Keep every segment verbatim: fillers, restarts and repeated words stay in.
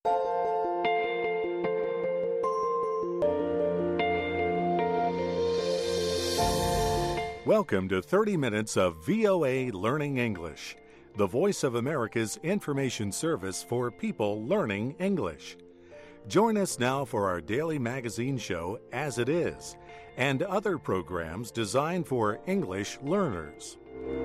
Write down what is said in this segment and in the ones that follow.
Welcome to thirty minutes of V O A Learning English, the Voice of America's information service for people learning English. Join us now for our daily magazine show, As It Is, and other programs designed for English learners.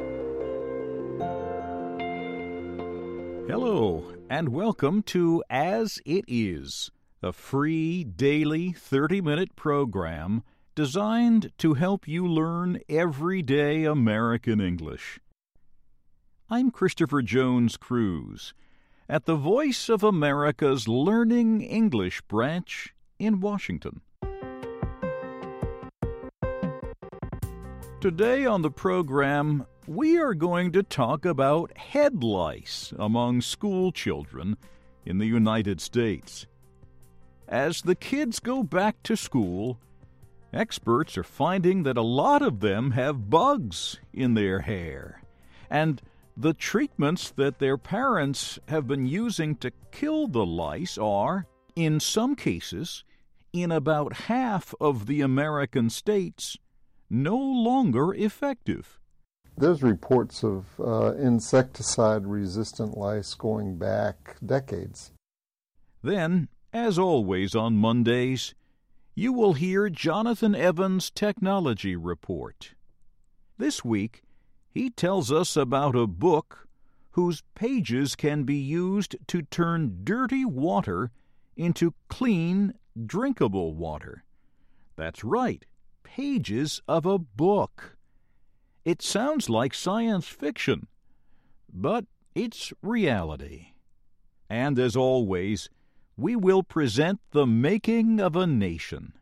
Hello, and welcome to As It Is, a free daily thirty-minute program designed to help you learn everyday American English. I'm Christopher Jones Cruz at the Voice of America's Learning English branch in Washington. Today on the program, we are going to talk about head lice among school children in the United States. As the kids go back to school, experts are finding that a lot of them have bugs in their hair, and the treatments that their parents have been using to kill the lice are, in some cases, in about half of the American states, no longer effective. There's reports of uh, insecticide-resistant lice going back decades. Then, as always on Mondays, you will hear Jonathan Evans' Technology Report. This week, he tells us about a book whose pages can be used to turn dirty water into clean, drinkable water. That's right, pages of a book. It sounds like science fiction, but it's reality. And as always, we will present the making of a nation.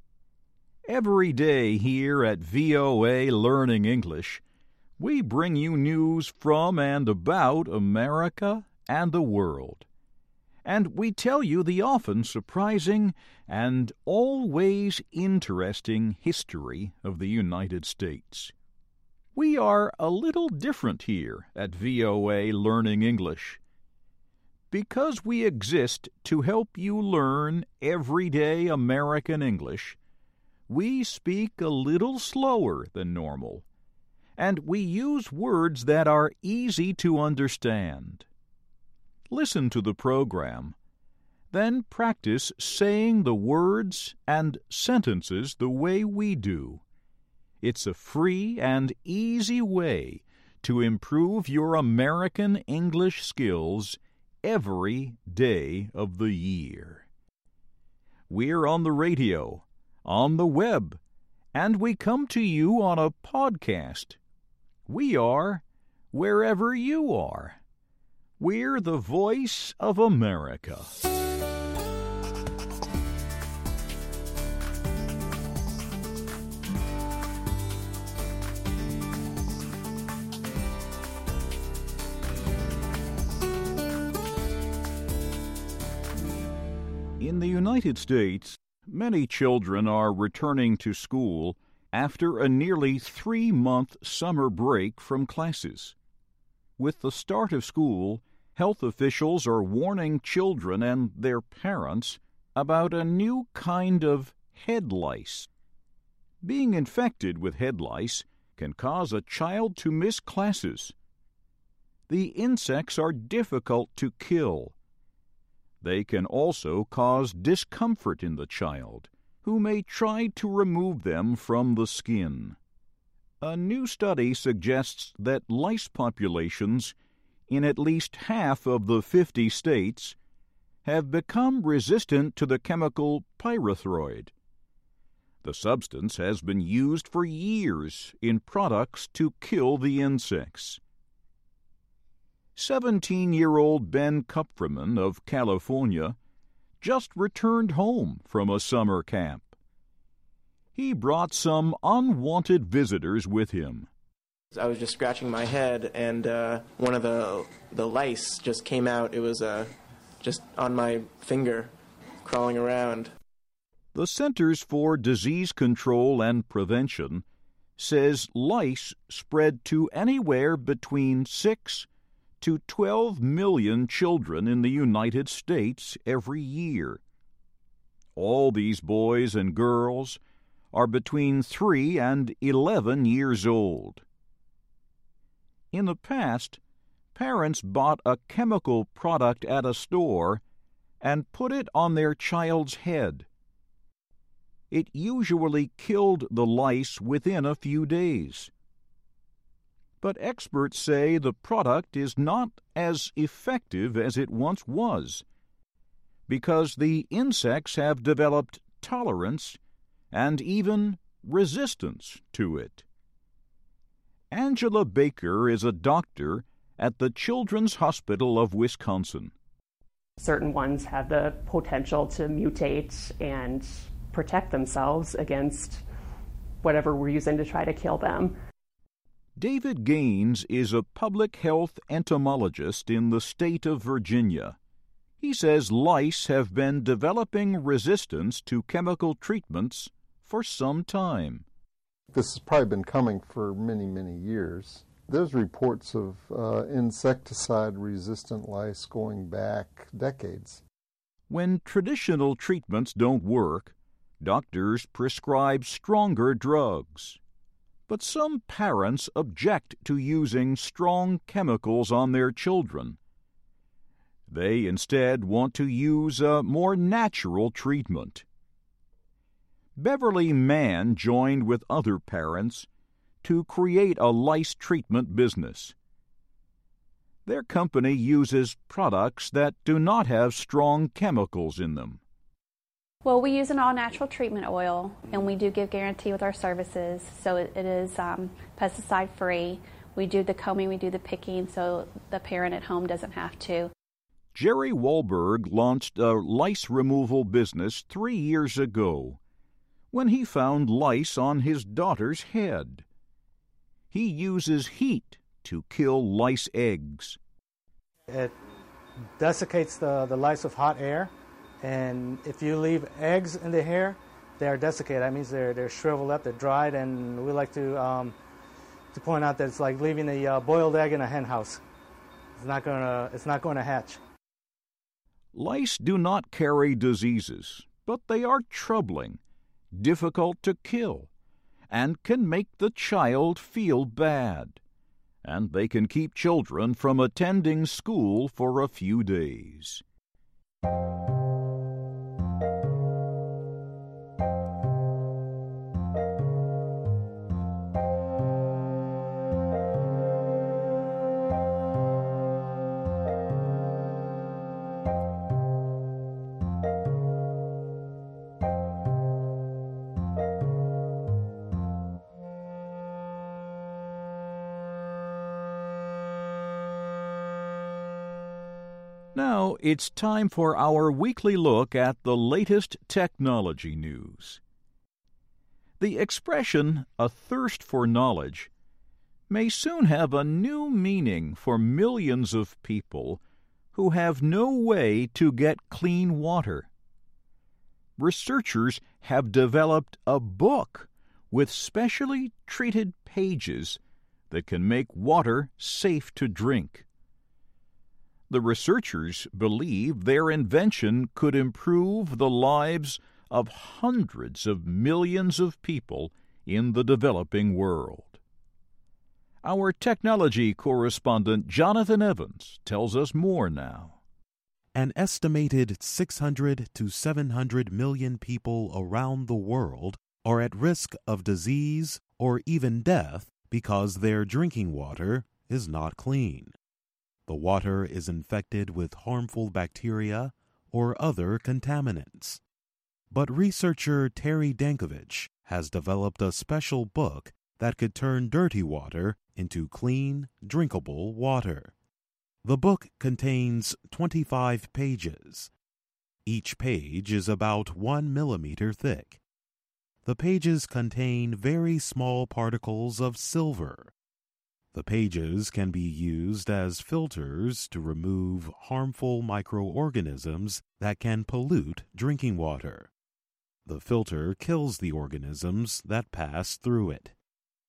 Every day here at V O A Learning English, we bring you news from and about America and the world. And we tell you the often surprising and always interesting history of the United States. We are a little different here at V O A Learning English. Because we exist to help you learn everyday American English, we speak a little slower than normal, and we use words that are easy to understand. Listen to the program, then practice saying the words and sentences the way we do. It's a free and easy way to improve your American English skills every day of the year. We're on the radio, on the web, and we come to you on a podcast. We are wherever you are. We're the Voice of America. In the United States, many children are returning to school after a nearly three-month summer break from classes. With the start of school, health officials are warning children and their parents about a new kind of head lice. Being infected with head lice can cause a child to miss classes. The insects are difficult to kill. They can also cause discomfort in the child, who may try to remove them from the skin. A new study suggests that lice populations in at least half of the fifty states have become resistant to the chemical pyrethroid. The substance has been used for years in products to kill the insects. Seventeen-year-old Ben Kupferman of California just returned home from a summer camp. He brought some unwanted visitors with him. I was just scratching my head, and uh, one of the the lice just came out. It was uh, just on my finger, crawling around. The Centers for Disease Control and Prevention says lice spread to anywhere between six to twelve million children in the United States every year. All these boys and girls are between three and eleven years old. In the past, parents bought a chemical product at a store and put it on their child's head. It usually killed the lice within a few days. But experts say the product is not as effective as it once was, because the insects have developed tolerance and even resistance to it. Angela Baker is a doctor at the Children's Hospital of Wisconsin. Certain ones have the potential to mutate and protect themselves against whatever we're using to try to kill them. David Gaines is a public health entomologist in the state of Virginia. He says lice have been developing resistance to chemical treatments for some time. This has probably been coming for many, many years. There's reports of uh, insecticide-resistant lice going back decades. When traditional treatments don't work, doctors prescribe stronger drugs. But some parents object to using strong chemicals on their children. They instead want to use a more natural treatment. Beverly Mann joined with other parents to create a lice treatment business. Their company uses products that do not have strong chemicals in them. Well, we use an all-natural treatment oil, and we do give guarantee with our services, so it, it is um, pesticide-free. We do the combing, we do the picking, so the parent at home doesn't have to. Jerry Wahlberg launched a lice removal business three years ago when he found lice on his daughter's head. He uses heat to kill lice eggs. It desiccates the, the lice with hot air, and if you leave eggs in the hair, they are desiccated. That means they're, they're shriveled up, they're dried, and we like to, um, to point out that it's like leaving a uh, boiled egg in a hen house. It's not going to, it's not going to hatch. Lice do not carry diseases, but they are troubling, difficult to kill, and can make the child feel bad. And they can keep children from attending school for a few days. Now it's time for our weekly look at the latest technology news. The expression, a thirst for knowledge, may soon have a new meaning for millions of people who have no way to get clean water. Researchers have developed a book with specially treated pages that can make water safe to drink. The researchers believe their invention could improve the lives of hundreds of millions of people in the developing world. Our technology correspondent Jonathan Evans tells us more now. An estimated six hundred to seven hundred million people around the world are at risk of disease or even death because their drinking water is not clean. The water is infected with harmful bacteria or other contaminants. But researcher Terry Dankovich has developed a special book that could turn dirty water into clean, drinkable water. The book contains twenty-five pages. Each page is about one millimeter thick. The pages contain very small particles of silver. The pages can be used as filters to remove harmful microorganisms that can pollute drinking water. The filter kills the organisms that pass through it.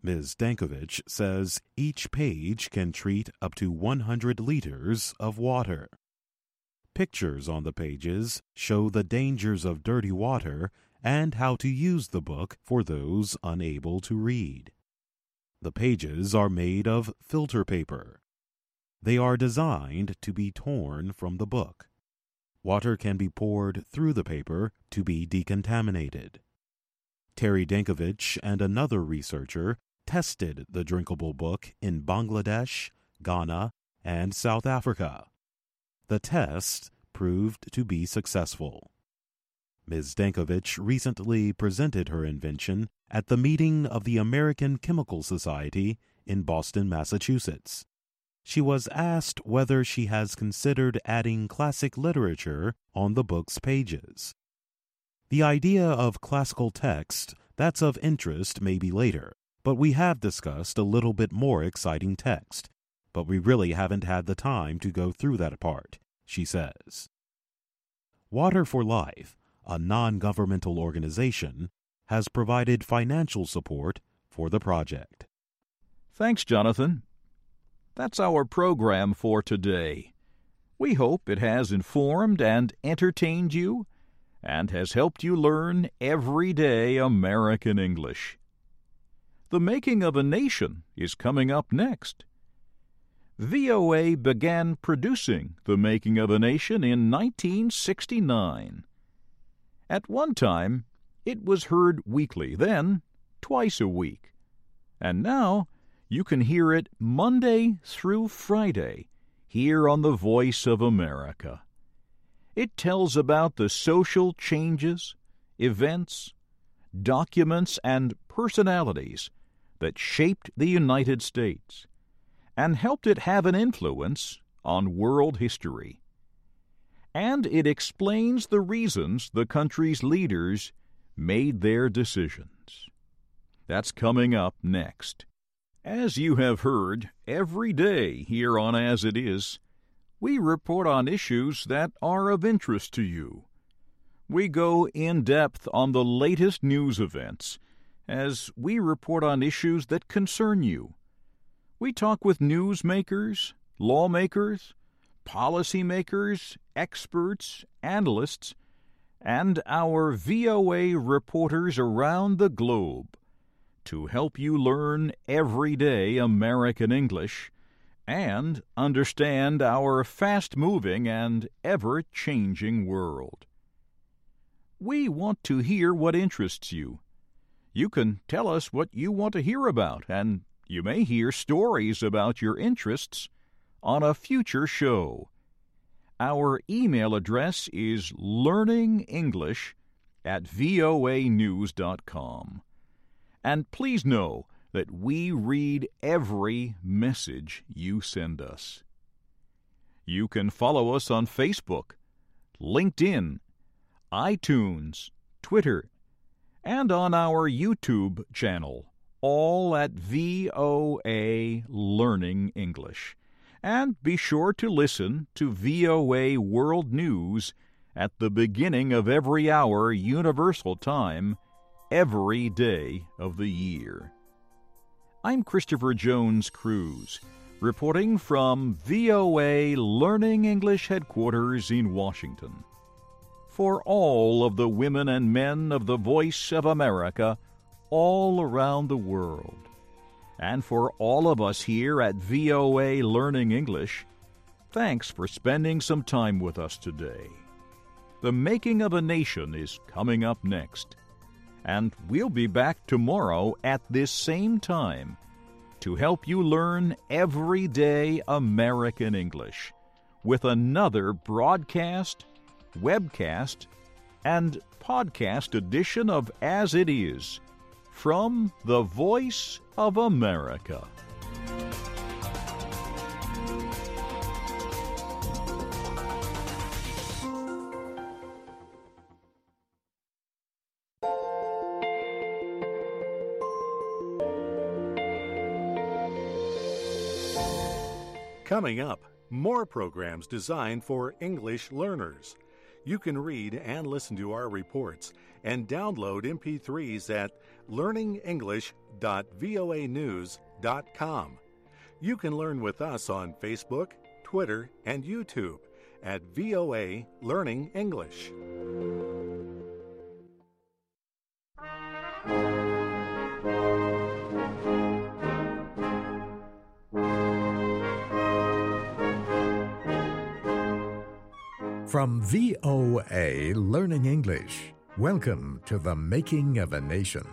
Miz Dankovich says each page can treat up to one hundred liters of water. Pictures on the pages show the dangers of dirty water and how to use the book for those unable to read. The pages are made of filter paper. They are designed to be torn from the book. Water can be poured through the paper to be decontaminated. Terry Dankovich and another researcher tested the drinkable book in Bangladesh, Ghana, and South Africa. The test proved to be successful. Miz Dankovich recently presented her invention at the meeting of the American Chemical Society in Boston, Massachusetts. She was asked whether she has considered adding classic literature on the book's pages. The idea of classical text that's of interest maybe later, but we have discussed a little bit more exciting text, but we really haven't had the time to go through that part, she says. Water for Life, a non-governmental organization, has provided financial support for the project. Thanks, Jonathan. That's our program for today. We hope it has informed and entertained you and has helped you learn everyday American English. The Making of a Nation is coming up next. V O A began producing The Making of a Nation in nineteen sixty-nine. At one time, it was heard weekly, then twice a week. And now, you can hear it Monday through Friday here on the Voice of America. It tells about the social changes, events, documents, and personalities that shaped the United States and helped it have an influence on world history. And it explains the reasons the country's leaders made their decisions. That's coming up next. As you have heard, every day here on As It Is, we report on issues that are of interest to you. We go in depth on the latest news events as we report on issues that concern you. We talk with newsmakers, lawmakers, policymakers, experts, analysts, and our V O A reporters around the globe to help you learn everyday American English and understand our fast-moving and ever-changing world. We want to hear what interests you. You can tell us what you want to hear about, and you may hear stories about your interests on a future show. Our email address is learningenglish at voa news dot com. And please know that we read every message you send us. You can follow us on Facebook, LinkedIn, iTunes, Twitter, and on our YouTube channel, all at V O A Learning English. And be sure to listen to V O A World News at the beginning of every hour Universal Time, every day of the year. I'm Christopher Jones Cruz, reporting from V O A Learning English headquarters in Washington. For all of the women and men of the Voice of America all around the world, and for all of us here at V O A Learning English, thanks for spending some time with us today. The Making of a Nation is coming up next, and we'll be back tomorrow at this same time to help you learn everyday American English with another broadcast, webcast, and podcast edition of As It Is from the Voice of America. Coming up, more programs designed for English learners. You can read and listen to our reports and download M P threes at learning english dot voa news dot com. You can learn with us on Facebook, Twitter, and YouTube at V O A Learning English. From V O A Learning English, welcome to the Making of a Nation.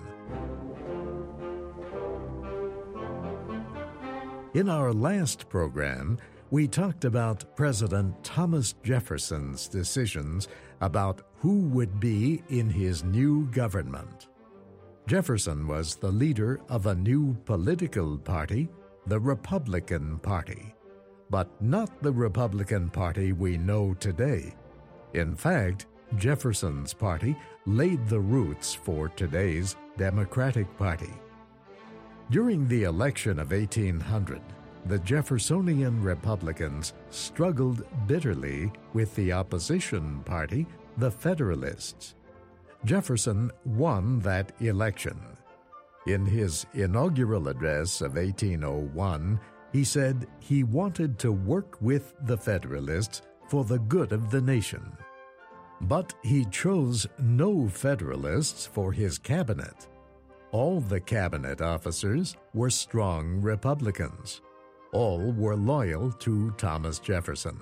In our last program, we talked about President Thomas Jefferson's decisions about who would be in his new government. Jefferson was the leader of a new political party, the Republican Party, but not the Republican Party we know today. In fact, Jefferson's party laid the roots for today's Democratic Party. During the election of eighteen hundred, the Jeffersonian Republicans struggled bitterly with the opposition party, the Federalists. Jefferson won that election. In his inaugural address of eighteen oh one, he said he wanted to work with the Federalists for the good of the nation. But he chose no Federalists for his cabinet. All the cabinet officers were strong Republicans. All were loyal to Thomas Jefferson.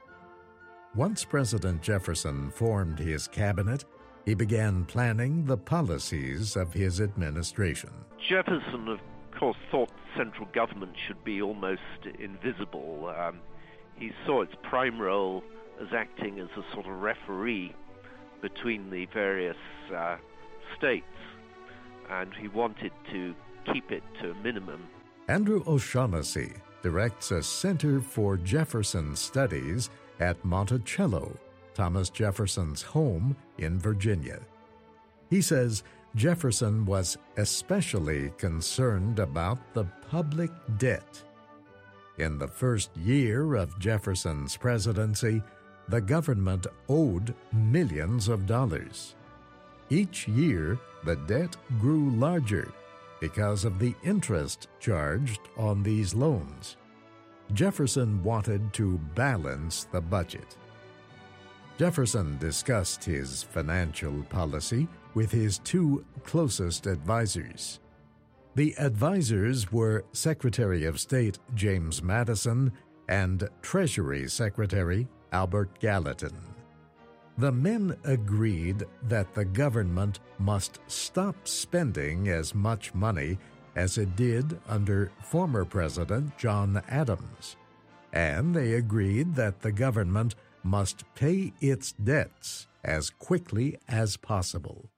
Once President Jefferson formed his cabinet, he began planning the policies of his administration. Jefferson, of course, thought central government should be almost invisible. Um, he saw its prime role as acting as a sort of referee between the various uh, states, and he wanted to keep it to a minimum. Andrew O'Shaughnessy directs a Center for Jefferson Studies at Monticello, Thomas Jefferson's home in Virginia. He says Jefferson was especially concerned about the public debt. In the first year of Jefferson's presidency, the government owed millions of dollars. Each year, the debt grew larger because of the interest charged on these loans. Jefferson wanted to balance the budget. Jefferson discussed his financial policy with his two closest advisors. The advisors were Secretary of State James Madison and Treasury Secretary Albert Gallatin. The men agreed that the government must stop spending as much money as it did under former President John Adams, and they agreed that the government must pay its debts as quickly as possible.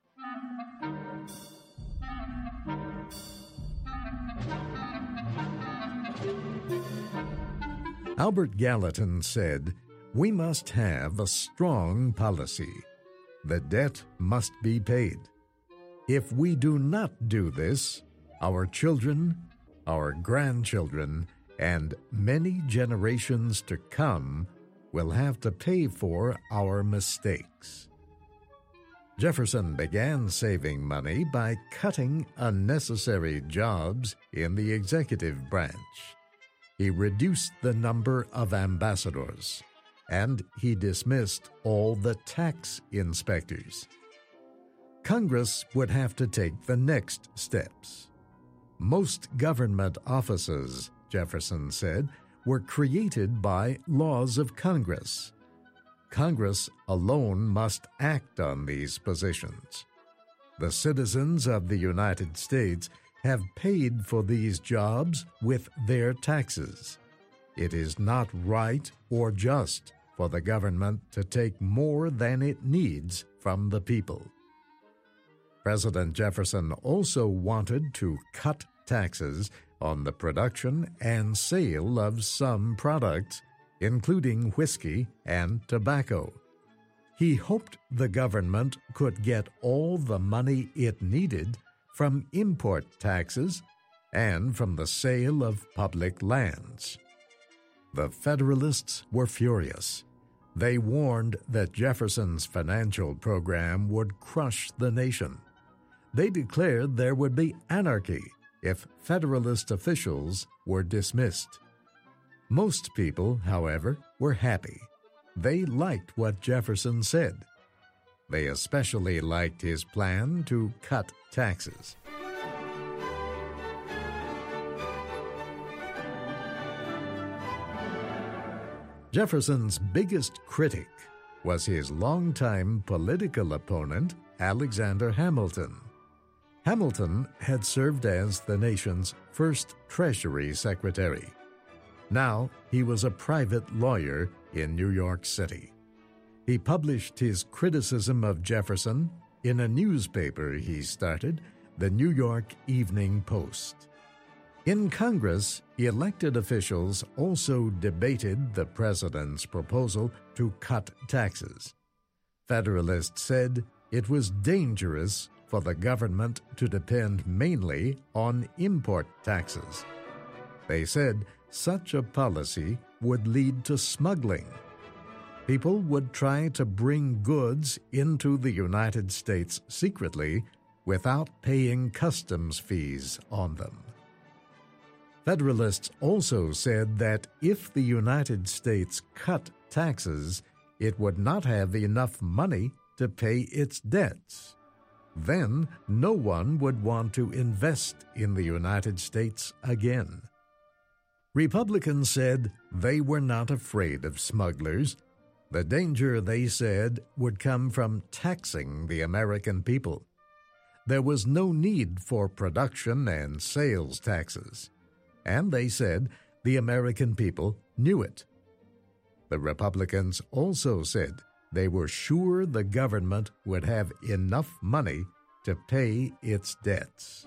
Albert Gallatin said, "We must have a strong policy. The debt must be paid. If we do not do this, our children, our grandchildren, and many generations to come will have to pay for our mistakes." Jefferson began saving money by cutting unnecessary jobs in the executive branch. He reduced the number of ambassadors, and he dismissed all the tax inspectors. Congress would have to take the next steps. Most government offices, Jefferson said, were created by laws of Congress. Congress alone must act on these positions. The citizens of the United States have paid for these jobs with their taxes. It is not right or just for the government to take more than it needs from the people. President Jefferson also wanted to cut taxes on the production and sale of some products, including whiskey and tobacco. He hoped the government could get all the money it needed from import taxes and from the sale of public lands. The Federalists were furious. They warned that Jefferson's financial program would crush the nation. They declared there would be anarchy if Federalist officials were dismissed. Most people, however, were happy. They liked what Jefferson said. They especially liked his plan to cut taxes. Jefferson's biggest critic was his longtime political opponent, Alexander Hamilton. Hamilton had served as the nation's first Treasury Secretary. Now he was a private lawyer in New York City. He published his criticism of Jefferson in a newspaper he started, the New York Evening Post. In Congress, elected officials also debated the president's proposal to cut taxes. Federalists said it was dangerous for the government to depend mainly on import taxes. They said such a policy would lead to smuggling. People would try to bring goods into the United States secretly without paying customs fees on them. Federalists also said that if the United States cut taxes, it would not have enough money to pay its debts. Then no one would want to invest in the United States again. Republicans said they were not afraid of smugglers. The danger, they said, would come from taxing the American people. There was no need for production and sales taxes. And they said the American people knew it. The Republicans also said they were sure the government would have enough money to pay its debts.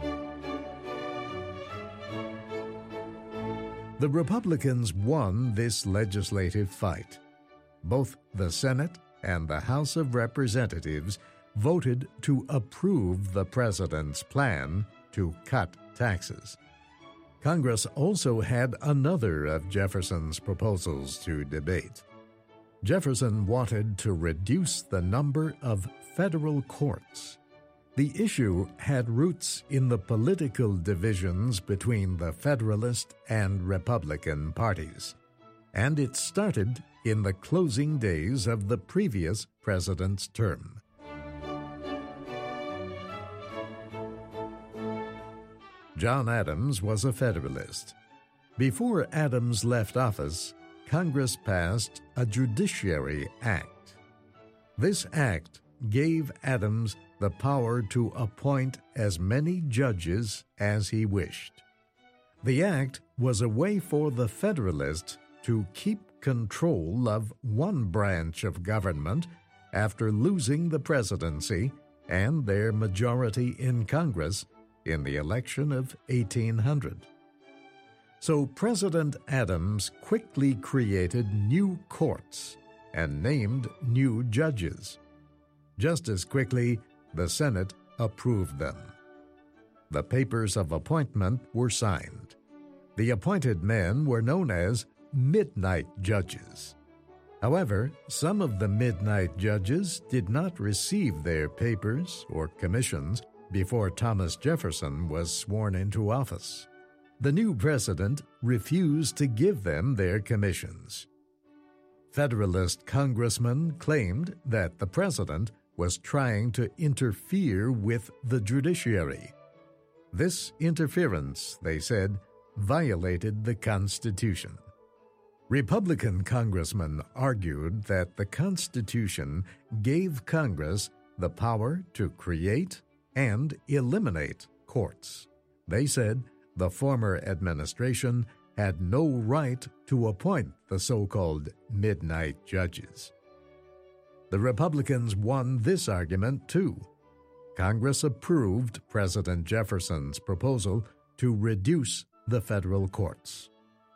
The Republicans won this legislative fight. Both the Senate and the House of Representatives voted to approve the president's plan to cut taxes. Congress also had another of Jefferson's proposals to debate. Jefferson wanted to reduce the number of federal courts. The issue had roots in the political divisions between the Federalist and Republican parties, and it started in the closing days of the previous president's term. John Adams was a Federalist. Before Adams left office, Congress passed a Judiciary Act. This act gave Adams the power to appoint as many judges as he wished. The act was a way for the Federalists to keep control of one branch of government after losing the presidency and their majority in Congress in the election of eighteen hundred. So President Adams quickly created new courts and named new judges. Just as quickly, the Senate approved them. The papers of appointment were signed. The appointed men were known as midnight judges. However, some of the midnight judges did not receive their papers or commissions before Thomas Jefferson was sworn into office. The new president refused to give them their commissions. Federalist congressmen claimed that the president was trying to interfere with the judiciary. This interference, they said, violated the Constitution. Republican congressmen argued that the Constitution gave Congress the power to create and eliminate courts. They said the former administration had no right to appoint the so-called midnight judges. The Republicans won this argument too. Congress approved President Jefferson's proposal to reduce the federal courts.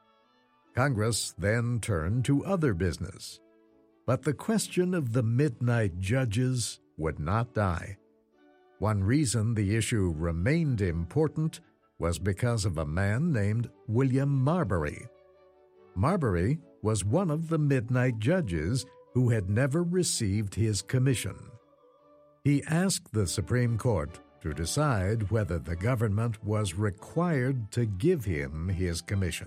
Congress then turned to other business. But the question of the midnight judges would not die. One reason the issue remained important was because of a man named William Marbury. Marbury was one of the midnight judges who had never received his commission. He asked the Supreme Court to decide whether the government was required to give him his commission.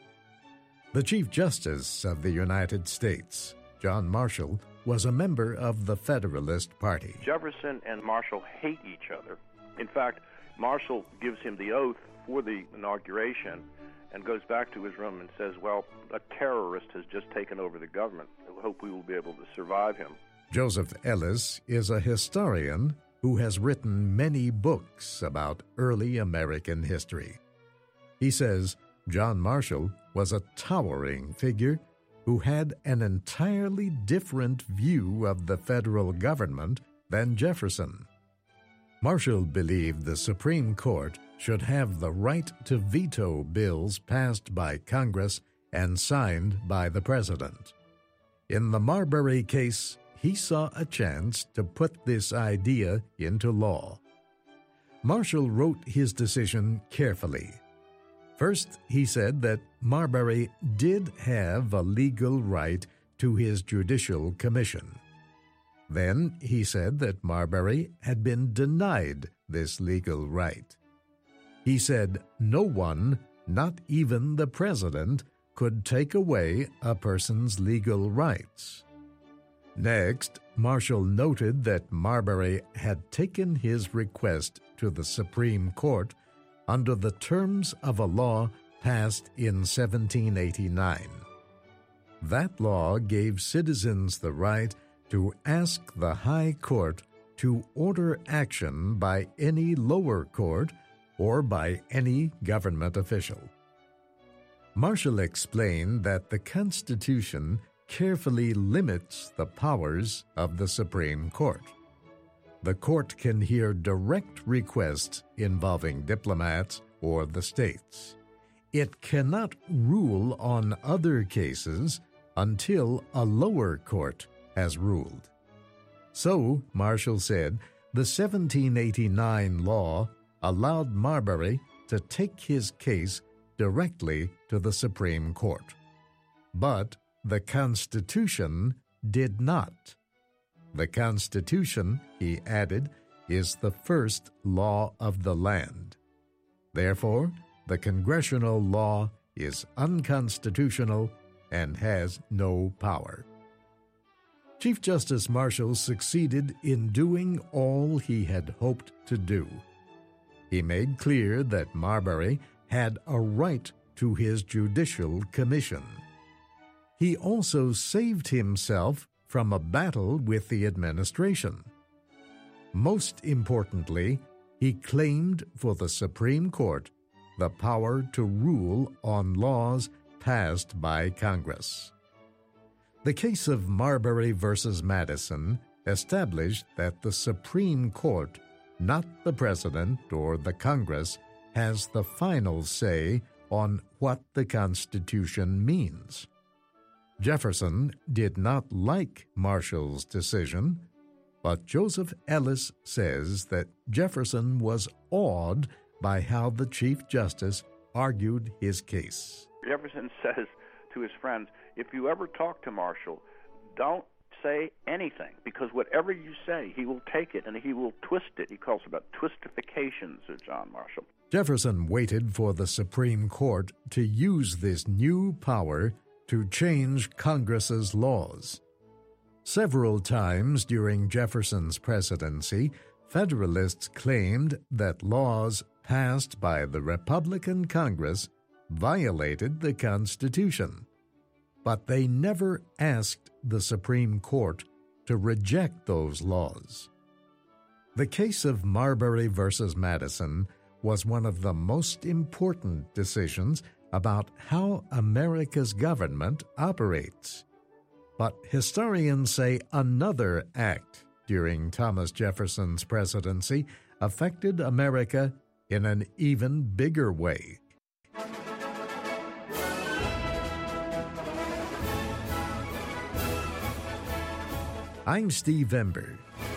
The Chief Justice of the United States, John Marshall, was a member of the Federalist Party. Jefferson and Marshall hate each other. In fact, Marshall gives him the oath for the inauguration and goes back to his room and says, well, a terrorist has just taken over the government. I hope we will be able to survive him. Joseph Ellis is a historian who has written many books about early American history. He says John Marshall was a towering figure who had an entirely different view of the federal government than Jefferson. Marshall believed the Supreme Court should have the right to veto bills passed by Congress and signed by the President. In the Marbury case, he saw a chance to put this idea into law. Marshall wrote his decision carefully. First, he said that Marbury did have a legal right to his judicial commission. Then he said that Marbury had been denied this legal right. He said no one, not even the president, could take away a person's legal rights. Next, Marshall noted that Marbury had taken his request to the Supreme Court under the terms of a law passed in seventeen eighty-nine. That law gave citizens the right to ask the High Court to order action by any lower court or by any government official. Marshall explained that the Constitution carefully limits the powers of the Supreme Court. The court can hear direct requests involving diplomats or the states. It cannot rule on other cases until a lower court has ruled. So, Marshall said, the seventeen eighty-nine law allowed Marbury to take his case directly to the Supreme Court. But the Constitution did not. The Constitution, he added, is the first law of the land. Therefore, the congressional law is unconstitutional and has no power. Chief Justice Marshall succeeded in doing all he had hoped to do. He made clear that Marbury had a right to his judicial commission. He also saved himself from a battle with the administration. Most importantly, he claimed for the Supreme Court the power to rule on laws passed by Congress. The case of Marbury versus Madison established that the Supreme Court, not the President or the Congress, has the final say on what the Constitution means. Jefferson did not like Marshall's decision, but Joseph Ellis says that Jefferson was awed by how the Chief Justice argued his case. Jefferson says to his friends, if you ever talk to Marshall, don't say anything, because whatever you say, he will take it and he will twist it. He calls it about twistifications of John Marshall. Jefferson waited for the Supreme Court to use this new power to change Congress's laws. Several times during Jefferson's presidency, Federalists claimed that laws passed by the Republican Congress violated the Constitution, but they never asked the Supreme Court to reject those laws. The case of Marbury versus Madison was one of the most important decisions about how America's government operates. But historians say another act during Thomas Jefferson's presidency affected America in an even bigger way. I'm Steve Ember.